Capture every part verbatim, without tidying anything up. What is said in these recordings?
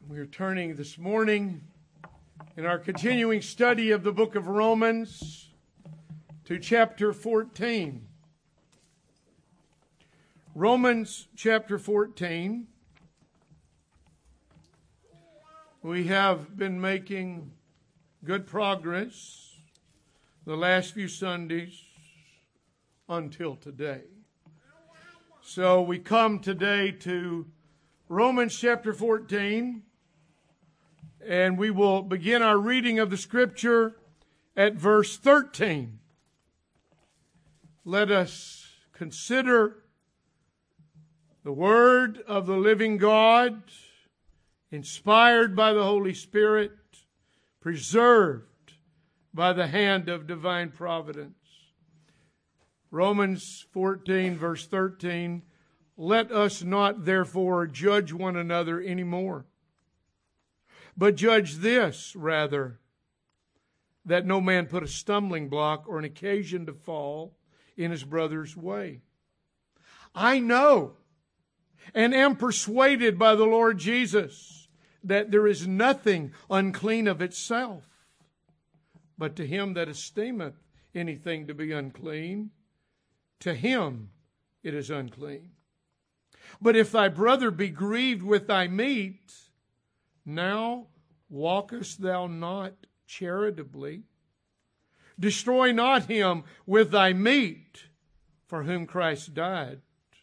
We are turning this morning in our continuing study of the book of Romans to chapter fourteen. Romans chapter fourteen. We have been making good progress the last few Sundays until today. So we come today to Romans chapter fourteen. And we will begin our reading of the Scripture at verse thirteen. Let us consider the Word of the living God, inspired by the Holy Spirit, preserved by the hand of divine providence. Romans fourteen, verse thirteen, let us not therefore judge one another anymore. But judge this, rather, that no man put a stumbling block or an occasion to fall in his brother's way. I know and am persuaded by the Lord Jesus that there is nothing unclean of itself, but to him that esteemeth anything to be unclean, to him it is unclean. But if thy brother be grieved with thy meat, now walkest thou not charitably? Destroy not him with thy meat, for whom Christ died.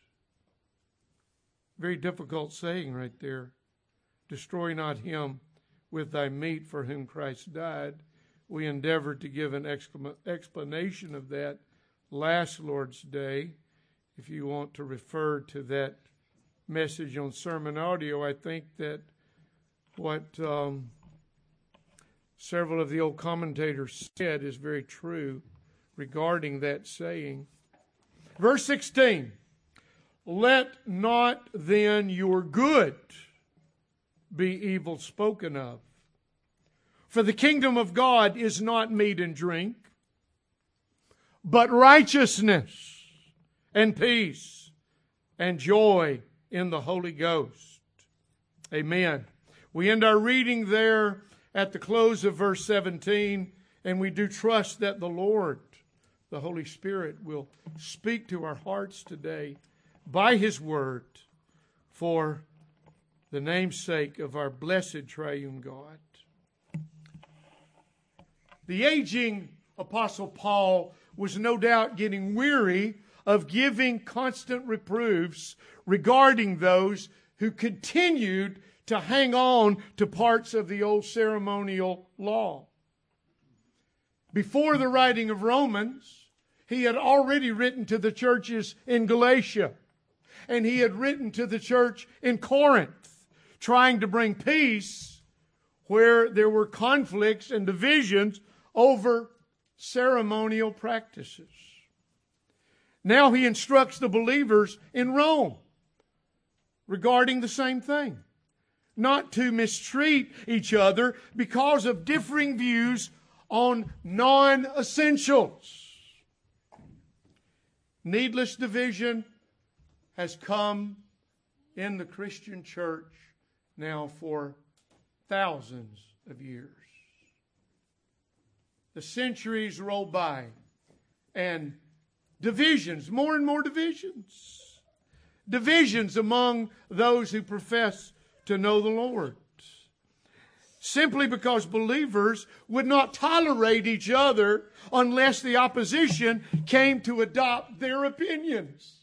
Very difficult saying right there. Destroy not him with thy meat, for whom Christ died. We endeavored to give an explanation of that last Lord's Day. If you want to refer to that message on sermon audio, I think that what um, several of the old commentators said is very true regarding that saying. Verse sixteen, let not then your good be evil spoken of. For the kingdom of God is not meat and drink, but righteousness and peace and joy in the Holy Ghost. Amen. We end our reading there at the close of verse seventeen, and we do trust that the Lord, the Holy Spirit, will speak to our hearts today by His Word for the namesake of our blessed triune God. The aging Apostle Paul was no doubt getting weary of giving constant reproofs regarding those who continued to hang on to parts of the old ceremonial law. Before the writing of Romans, he had already written to the churches in Galatia, and he had written to the church in Corinth, trying to bring peace where there were conflicts and divisions over ceremonial practices. Now he instructs the believers in Rome regarding the same thing. Not to mistreat each other because of differing views on non-essentials. Needless division has come in the Christian church now for thousands of years. The centuries roll by, and divisions, more and more divisions. Divisions among those who profess to know the Lord. Simply because believers would not tolerate each other unless the opposition came to adopt their opinions.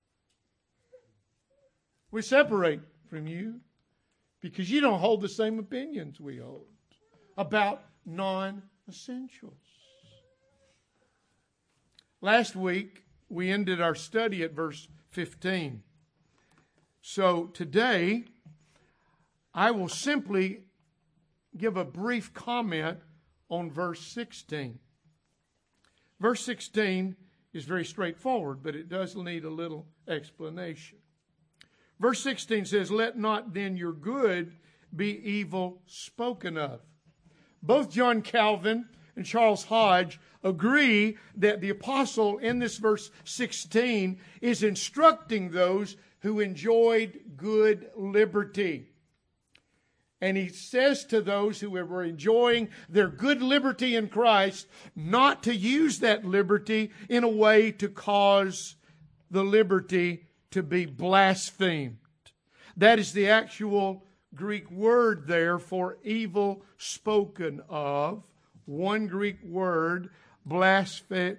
We separate from you because you don't hold the same opinions we hold about non-essentials. Last week, we ended our study at verse fifteen. So today, I will simply give a brief comment on verse sixteen. Verse sixteen is very straightforward, but it does need a little explanation. Verse sixteen says, let not then your good be evil spoken of. Both John Calvin and Charles Hodge agree that the apostle in this verse sixteen is instructing those who enjoyed good liberty. And he says to those who were enjoying their good liberty in Christ not to use that liberty in a way to cause the liberty to be blasphemed. That is the actual Greek word there for evil spoken of. One Greek word, blaspheso,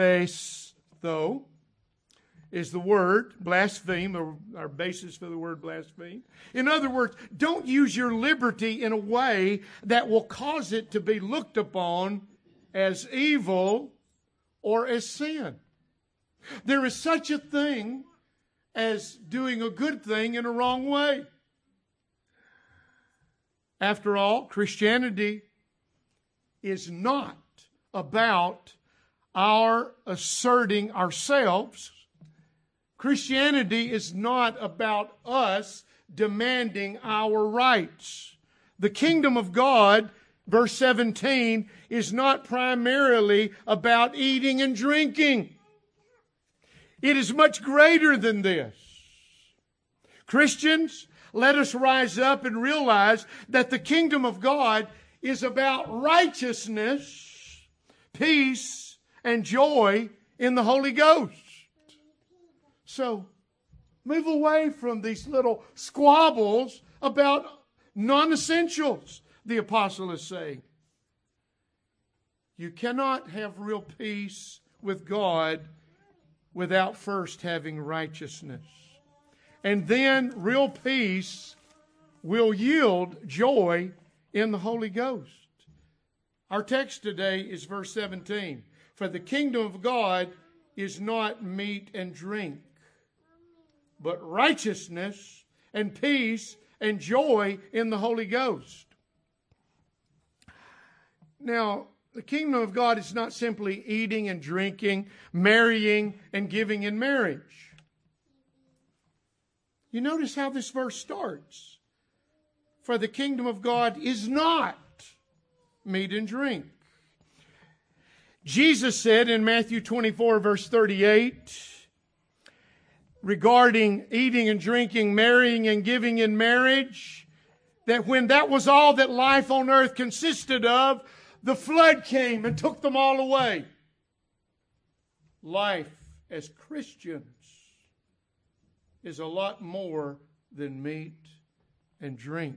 is the word, blaspheme, or our basis for the word blaspheme. In other words, don't use your liberty in a way that will cause it to be looked upon as evil or as sin. There is such a thing as doing a good thing in a wrong way. After all, Christianity is not about our asserting ourselves. Christianity is not about us demanding our rights. The kingdom of God, verse seventeen, is not primarily about eating and drinking. It is much greater than this. Christians, let us rise up and realize that the kingdom of God is about righteousness, peace, and joy in the Holy Ghost. So, move away from these little squabbles about non-essentials, the apostle is saying. You cannot have real peace with God without first having righteousness. And then real peace will yield joy in the Holy Ghost. Our text today is verse seventeen. For the kingdom of God is not meat and drink, but righteousness and peace and joy in the Holy Ghost. Now, the kingdom of God is not simply eating and drinking, marrying and giving in marriage. You notice how this verse starts. For the kingdom of God is not meat and drink. Jesus said in Matthew twenty-four, verse thirty-eight, regarding eating and drinking, marrying and giving in marriage, that when that was all that life on earth consisted of, the flood came and took them all away. Life as Christians is a lot more than meat and drink.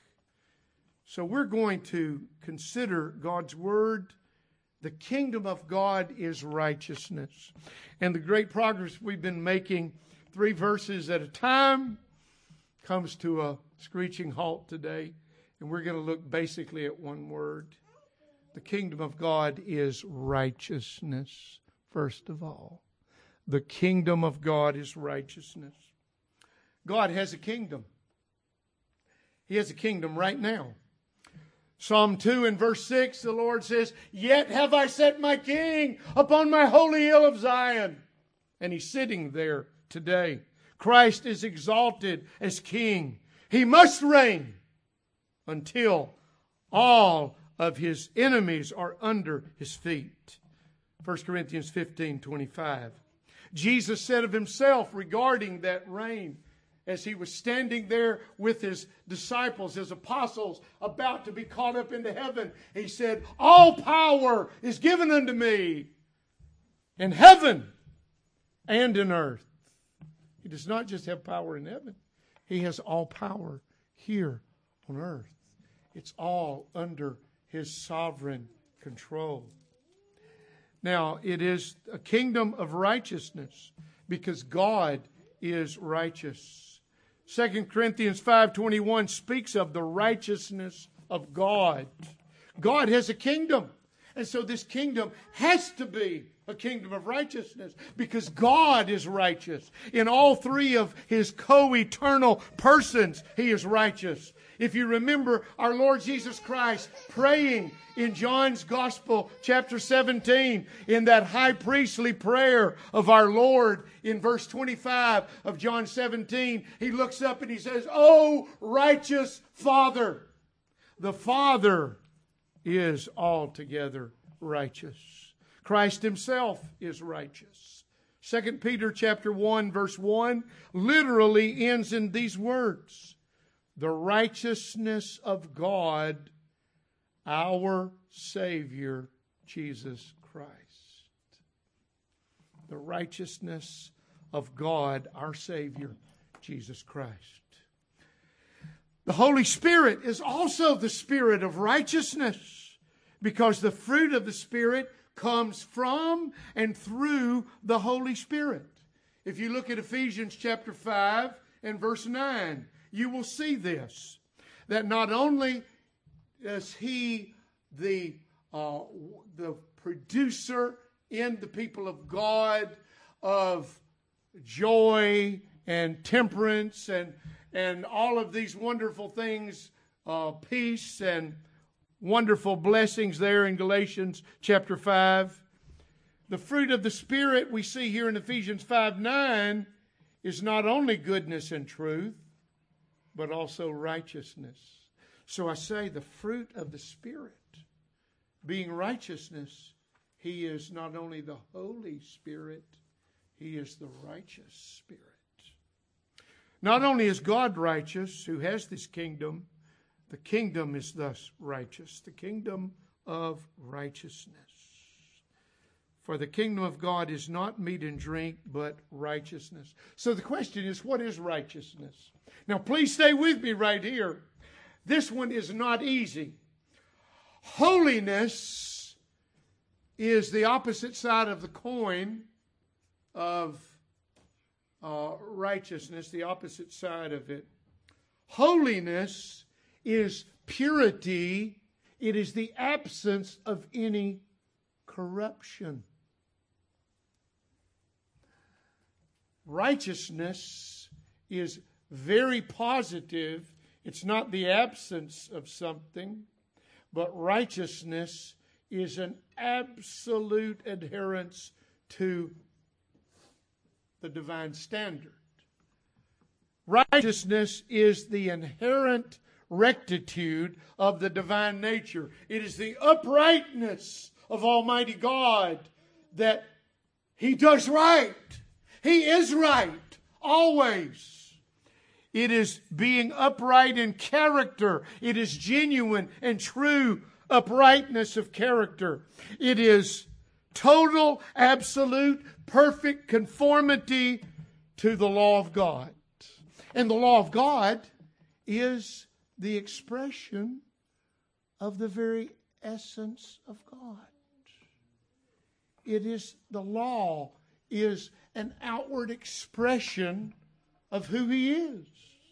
So we're going to consider God's Word. The kingdom of God is righteousness. And the great progress we've been making, three verses at a time, comes to a screeching halt today. And we're going to look basically at one word. The kingdom of God is righteousness, first of all. The kingdom of God is righteousness. God has a kingdom. He has a kingdom right now. Psalm two and verse six, the Lord says, Yet have I set my king upon my holy hill of Zion. And He's sitting there today. Christ is exalted as king. He must reign until all of His enemies are under His feet. First Corinthians fifteen twenty-five. Jesus said of Himself regarding that reign, as He was standing there with His disciples, His apostles, about to be caught up into heaven, He said, All power is given unto me in heaven and in earth. He does not just have power in heaven. He has all power here on earth. It's all under His sovereign control. Now, it is a kingdom of righteousness because God is righteous. Second Corinthians five twenty-one speaks of the righteousness of God. God has a kingdom. And so this kingdom has to be a kingdom of righteousness because God is righteous. In all three of His co-eternal persons, He is righteous. If you remember our Lord Jesus Christ praying in John's Gospel, chapter seventeen, in that high priestly prayer of our Lord, in verse twenty-five of John seventeen, He looks up and He says, "O righteous Father." The Father is altogether righteous. Christ Himself is righteous. Second Peter chapter one, verse one, literally ends in these words. the righteousness of God, our Savior, Jesus Christ. The righteousness of God, our Savior, Jesus Christ. The Holy Spirit is also the Spirit of righteousness, because the fruit of the Spirit comes from and through the Holy Spirit. If you look at Ephesians chapter five and verse nine, you will see this, that not only is He the, uh, the producer in the people of God of joy and temperance and, and all of these wonderful things, uh, peace and wonderful blessings there in Galatians chapter five. The fruit of the Spirit we see here in Ephesians five nine is not only goodness and truth, but also righteousness. So I say the fruit of the Spirit being righteousness, He is not only the Holy Spirit, He is the righteous Spirit. Not only is God righteous, who has this kingdom, the kingdom is thus righteous, the kingdom of righteousness. For the kingdom of God is not meat and drink, but righteousness. So the question is, what is righteousness? Now, please stay with me right here. This one is not easy. Holiness is the opposite side of the coin of uh, righteousness, the opposite side of it. Holiness is purity. It is the absence of any corruption. Righteousness is very positive. It's not the absence of something, but righteousness is an absolute adherence to the divine standard. Righteousness is the inherent rectitude of the divine nature. It is the uprightness of Almighty God that He does right. He is right, always. It is being upright in character. It is genuine and true uprightness of character. It is total, absolute, perfect conformity to the law of God. And the law of God is the expression of the very essence of God. It is, the law is an outward expression of who He is.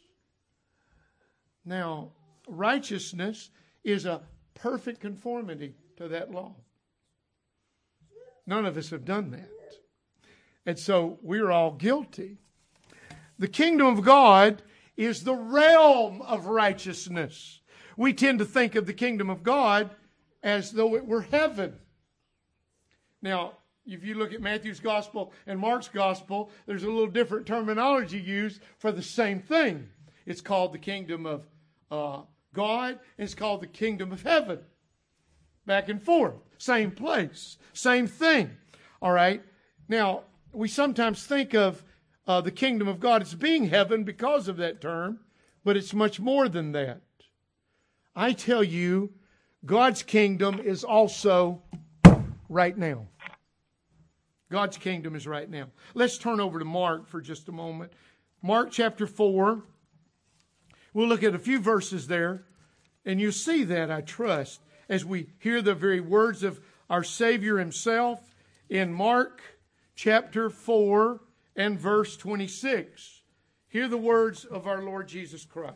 Now, righteousness is a perfect conformity to that law. None of us have done that. And so we're all guilty. The kingdom of God is the realm of righteousness. We tend to think of the kingdom of God as though it were heaven. Now, if you look at Matthew's gospel and Mark's gospel, there's a little different terminology used for the same thing. It's called the kingdom of uh, God, and it's called the kingdom of heaven. Back and forth. Same place. Same thing. All right? Now, we sometimes think of uh, the kingdom of God as being heaven because of that term, but it's much more than that. I tell you, God's kingdom is also right now. God's kingdom is right now. Let's turn over to Mark for just a moment. Mark chapter four. We'll look at a few verses there, and you'll see that, I trust, as we hear the very words of our Savior Himself in Mark chapter four and verse twenty-six. Hear the words of our Lord Jesus Christ.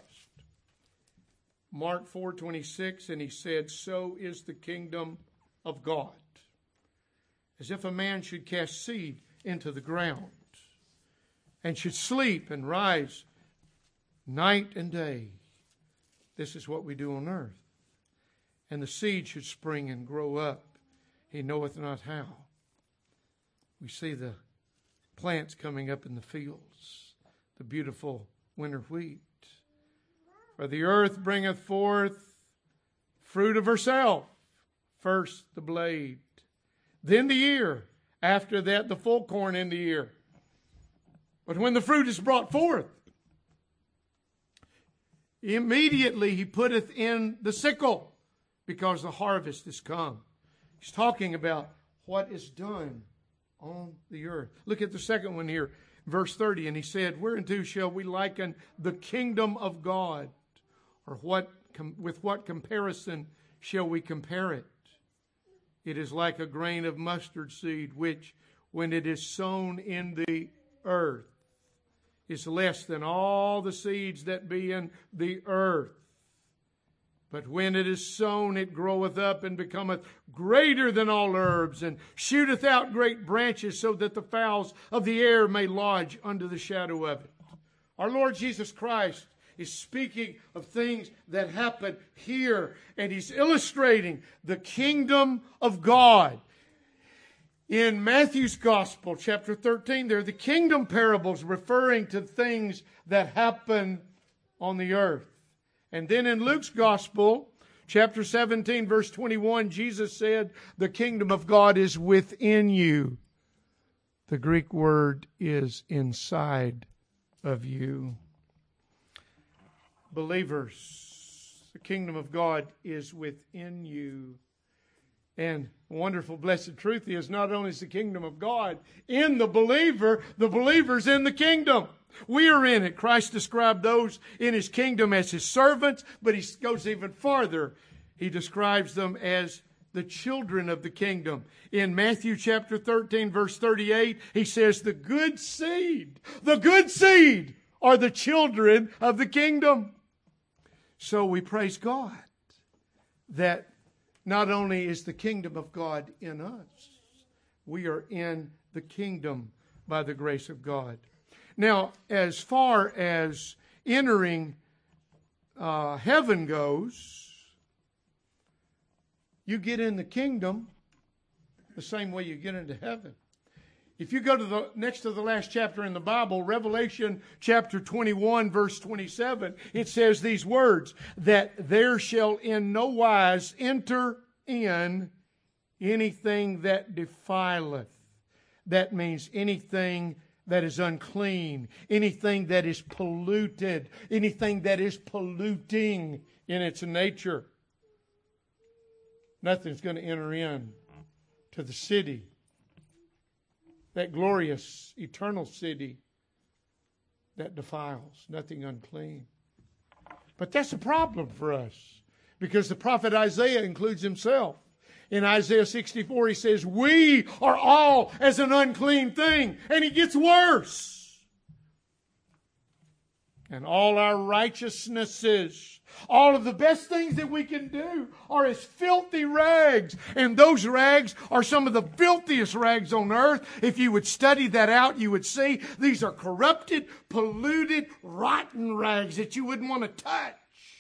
Mark four twenty-six, and He said, "So is the kingdom of God. As if a man should cast seed into the ground, and should sleep and rise night and day. This is what we do on earth. And the seed should spring and grow up. He knoweth not how." We see the plants coming up in the fields, the beautiful winter wheat. "For the earth bringeth forth fruit of herself, first the blade, then the ear, after that the full corn in the ear. But when the fruit is brought forth, Immediately he putteth in the sickle, because the harvest is come. He's talking about what is done on the earth. Look at the second one here, verse thirty. And he said, whereunto shall we liken the kingdom of God? Or what com- with what comparison shall we compare it? It is like a grain of mustard seed, which, when it is sown in the earth, is less than all the seeds that be in the earth. But when it is sown, it groweth up and becometh greater than all herbs, and shooteth out great branches, so that the fowls of the air may lodge under the shadow of it. Our Lord Jesus Christ is speaking of things that happen here, and He's illustrating the kingdom of God. In Matthew's Gospel, chapter thirteen, there are the kingdom parables referring to things that happen on the earth. And then in Luke's Gospel, chapter seventeen, verse twenty-one, Jesus said, the kingdom of God is within you. The Greek word is inside of you. Believers, the kingdom of God is within you. And wonderful, blessed truth is, not only is the kingdom of God in the believer, the believer's in the kingdom. We are in it. Christ described those in His kingdom as His servants, but He goes even farther. He describes them as the children of the kingdom. In Matthew chapter thirteen, verse thirty-eight, He says, the good seed, the good seed are the children of the kingdom. So we praise God that not only is the kingdom of God in us, we are in the kingdom by the grace of God. Now, as far as entering uh, heaven goes, you get in the kingdom the same way you get into heaven. If you go to the next to the last chapter in the Bible, Revelation chapter twenty-one, verse twenty-seven, it says these words, that there shall in no wise enter in anything that defileth. That means anything that is unclean, anything that is polluted, anything that is polluting in its nature. Nothing's going to enter in to the city, that glorious, eternal city that defiles, nothing unclean. But that's a problem for us, because the prophet Isaiah includes himself. In Isaiah sixty-four, he says, we are all as an unclean thing. And he gets worse. And all our righteousnesses, all of the best things that we can do are as filthy rags. And those rags are some of the filthiest rags on earth. If you would study that out, you would see these are corrupted, polluted, rotten rags that you wouldn't want to touch.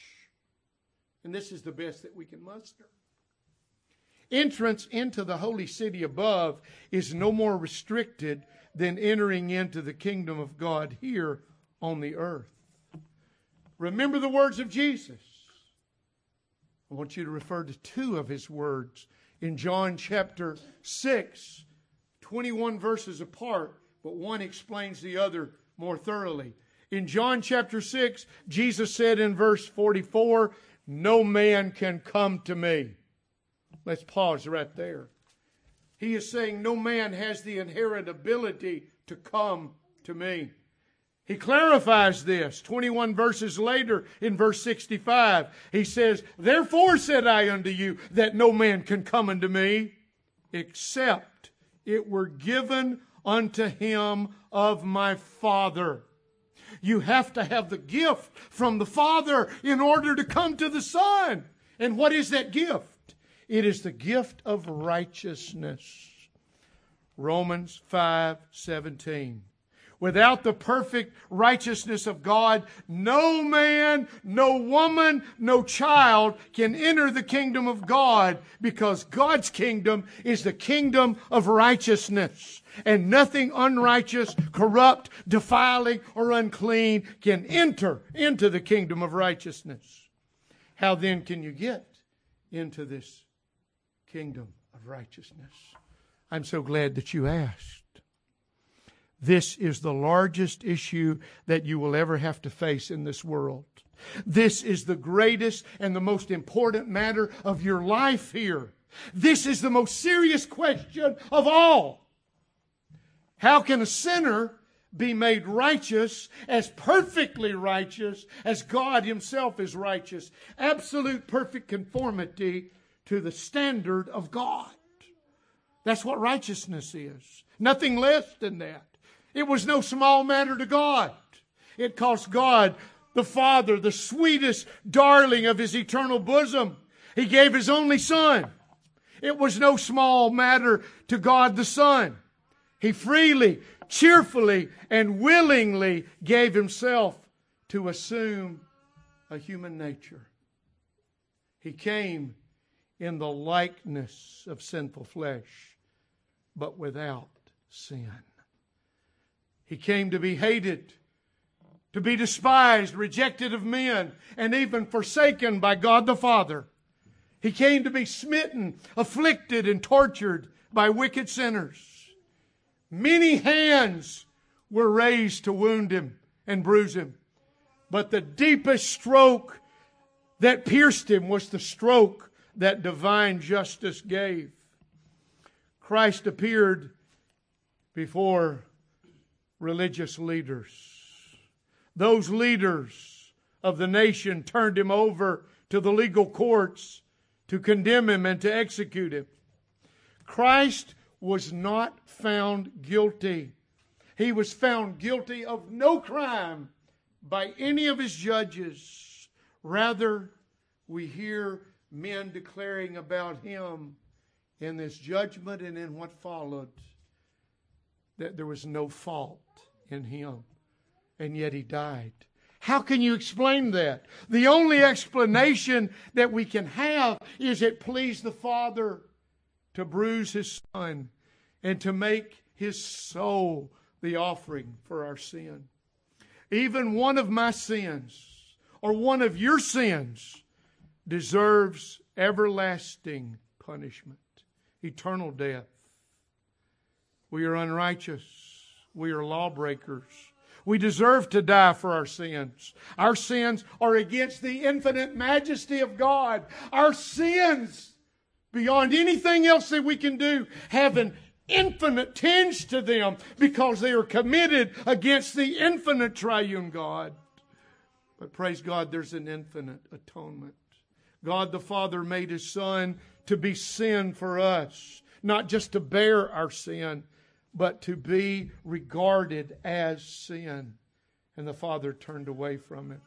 And this is the best that we can muster. Entrance into the holy city above is no more restricted than entering into the kingdom of God here on the earth. Remember the words of Jesus. I want you to refer to two of His words in John chapter six, twenty-one verses apart, but one explains the other more thoroughly. In John chapter six, Jesus said in verse forty-four, no man can come to me. Let's pause right there. He is saying no man has the inherent ability to come to me. He clarifies this. twenty-one verses later in verse sixty-five, he says, therefore said I unto you that no man can come unto me except it were given unto him of my Father. You have to have the gift from the Father in order to come to the Son. And what is that gift? It is the gift of righteousness. Romans five seventeen. Without the perfect righteousness of God, no man, no woman, no child can enter the kingdom of God, because God's kingdom is the kingdom of righteousness. And nothing unrighteous, corrupt, defiling, or unclean can enter into the kingdom of righteousness. How then can you get into this kingdom of righteousness? I'm so glad that you asked. This is the largest issue that you will ever have to face in this world. This is the greatest and the most important matter of your life here. This is the most serious question of all. How can a sinner be made righteous, as perfectly righteous as God Himself is righteous? Absolute perfect conformity to the standard of God. That's what righteousness is. Nothing less than that. It was no small matter to God. It cost God the Father, the sweetest darling of His eternal bosom. He gave His only Son. It was no small matter to God the Son. He freely, cheerfully, and willingly gave Himself to assume a human nature. He came in the likeness of sinful flesh, but without sin. He came to be hated, to be despised, rejected of men, and even forsaken by God the Father. He came to be smitten, afflicted, and tortured by wicked sinners. Many hands were raised to wound Him and bruise Him. But the deepest stroke that pierced Him was the stroke that divine justice gave. Christ appeared before religious leaders. Those leaders of the nation turned Him over to the legal courts to condemn Him and to execute Him. Christ was not found guilty. He was found guilty of no crime by any of His judges. Rather, we hear men declaring about Him in this judgment and in what followed that there was no fault in Him, and yet He died. How can you explain that? The only explanation that we can have is it pleased the Father to bruise His Son and to make His soul the offering for our sin. Even one of my sins, or one of your sins, deserves everlasting punishment, eternal death. We are unrighteous. We are lawbreakers. We deserve to die for our sins. Our sins are against the infinite majesty of God. Our sins, beyond anything else that we can do, have an infinite tinge to them because they are committed against the infinite triune God. But praise God, there's an infinite atonement. God the Father made His Son to be sin for us, not just to bear our sin, but to be regarded as sin. And the Father turned away from it.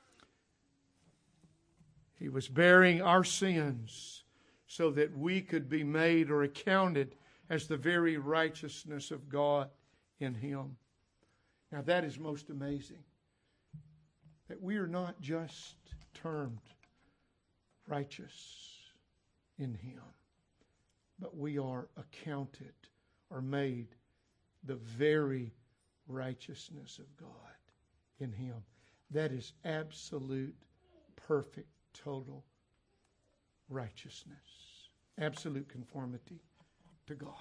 He was bearing our sins so that we could be made or accounted as the very righteousness of God in Him. Now that is most amazing. That we are not just termed righteous in Him, but we are accounted or made the very righteousness of God in Him. That is absolute, perfect, total righteousness. Absolute conformity to God.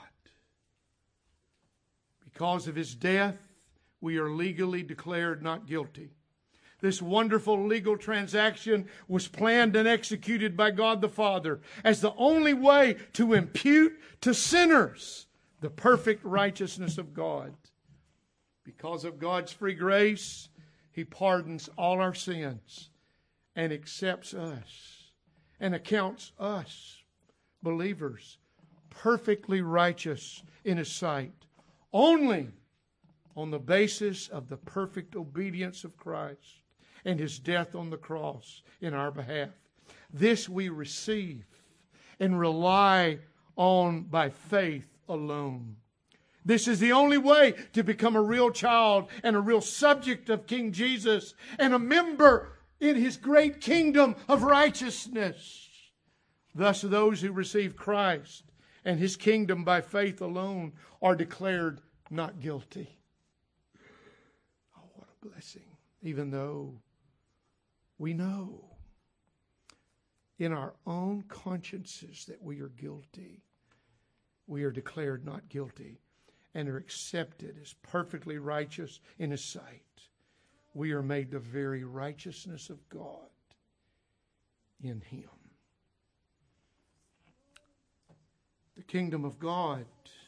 Because of His death, we are legally declared not guilty. This wonderful legal transaction was planned and executed by God the Father as the only way to impute to sinners the perfect righteousness of God. Because of God's free grace, He pardons all our sins and accepts us and accounts us, believers, perfectly righteous in His sight, only on the basis of the perfect obedience of Christ and His death on the cross in our behalf. This we receive and rely on by faith alone. This is the only way to become a real child and a real subject of King Jesus and a member in His great kingdom of righteousness. Thus, those who receive Christ and His kingdom by faith alone are declared not guilty. Oh, what a blessing. Even though we know in our own consciences that we are guilty, we are declared not guilty and are accepted as perfectly righteous in His sight. we are made the very righteousness of God in Him. The kingdom of God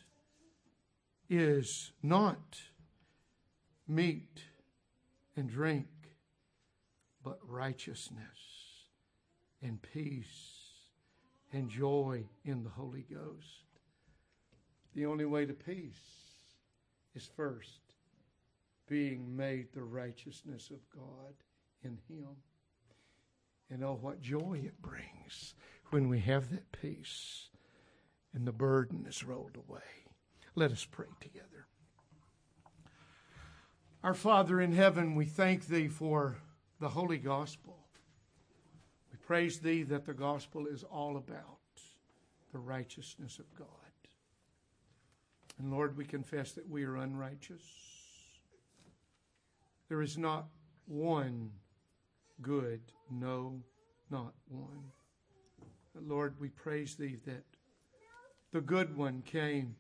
is not meat and drink, but righteousness and peace and joy in the Holy Ghost. The only way to peace is first being made the righteousness of God in Him. And oh, what joy it brings when we have that peace and the burden is rolled away. Let us pray together. Our Father in heaven, we thank Thee for the Holy Gospel. We praise Thee that the Gospel is all about the righteousness of God. And Lord, we confess that we are unrighteous. There is not one good, no, not one. But Lord, we praise Thee that the good one came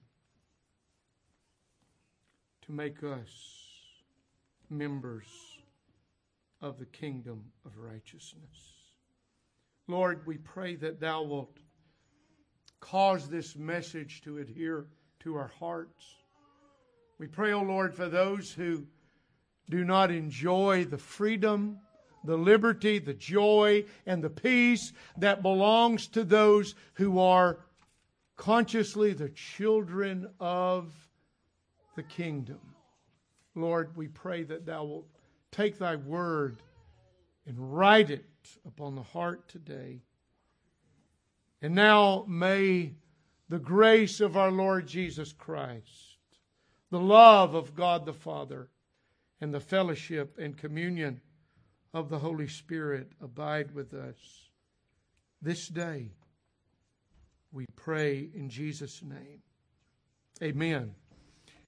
to make us members of the kingdom of righteousness. Lord, we pray that Thou wilt cause this message to adhere to our hearts. We pray, O Lord, for those who do not enjoy the freedom, the liberty, the joy, and the peace that belongs to those who are consciously the children of the kingdom. Lord, we pray that Thou wilt take Thy word and write it upon the heart today. And now may the grace of our Lord Jesus Christ, the love of God the Father, and the fellowship and communion of the Holy Spirit abide with us this day. We pray in Jesus' name. Amen.